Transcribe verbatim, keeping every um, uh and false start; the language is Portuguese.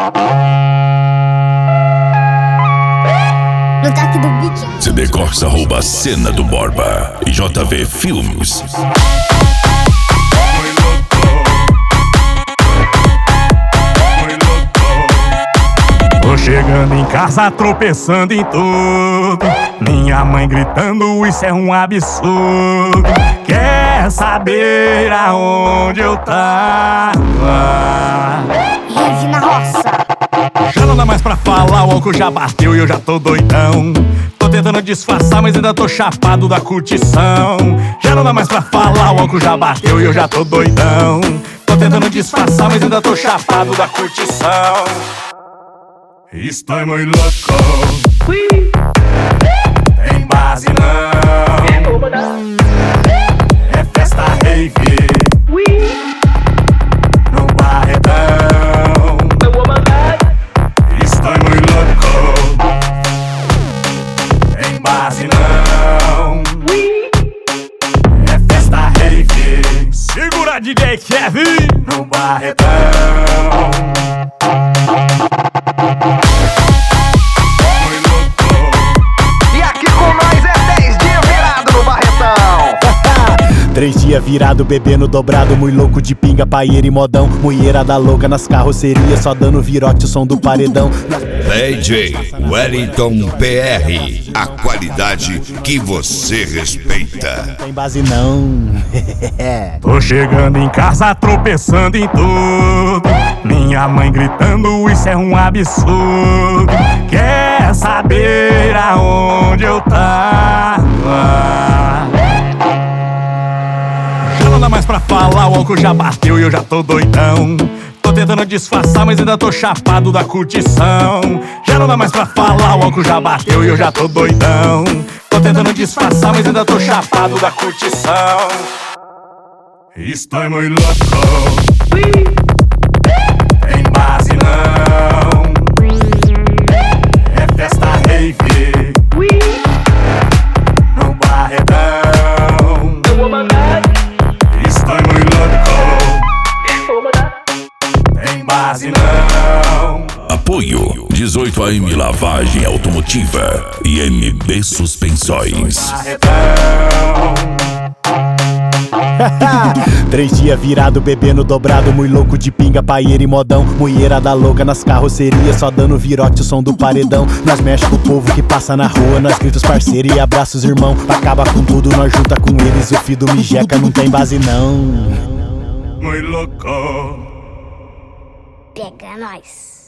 No toque do beat. C D Corsa rouba a cena do Borba e J V Filmes. Tô chegando em casa tropeçando em tudo, minha mãe gritando, isso é um absurdo. Quer saber aonde eu tava? Rave na roça. Já não dá mais pra falar, o álcool já bateu e eu já tô doidão. Tô tentando disfarçar, mas ainda tô chapado da curtição. Já não dá mais pra falar, o álcool já bateu e eu já tô doidão. Tô tentando disfarçar, mas ainda tô chapado da curtição. Estou muito louco, tem base não, é festa rave, no Barretão. Estou muito louco, tem base não, é festa rave. Segura D J Kevin no Barretão. Três dias virado, bebendo dobrado, muito louco de pinga, paieira e modão. Mulherada louca nas carrocerias, só dando virote, o som do paredão. D J Wellington P R, a qualidade que você respeita. Não tem base não. Tô chegando em casa tropeçando em tudo, minha mãe gritando, isso é um absurdo. Quer saber aonde eu tava? Não dá mais pra falar, o álcool já bateu e eu já tô doidão. Tô tentando disfarçar, mas ainda tô chapado da curtição. Já não dá mais pra falar, o álcool já bateu e eu já tô doidão. Tô tentando disfarçar, mas ainda tô chapado da curtição. Estou muito louco, tem base não, é festa rave, no Barretão. Estou muito louco, tem base não. Apoio dezoito A M Lavagem Automotiva e M B Suspensões. Três dias virado, bebendo dobrado, muito louco de pinga, paieira e modão. Mulherada louca nas carrocerias, só dando virote, o som do paredão. Nós mexe com o povo que passa na rua, nós gritos parceiro e abraços irmão. Acaba com tudo, nós junta com eles, o filho do Mijeca não tem base não. Muito louco, Pega nós.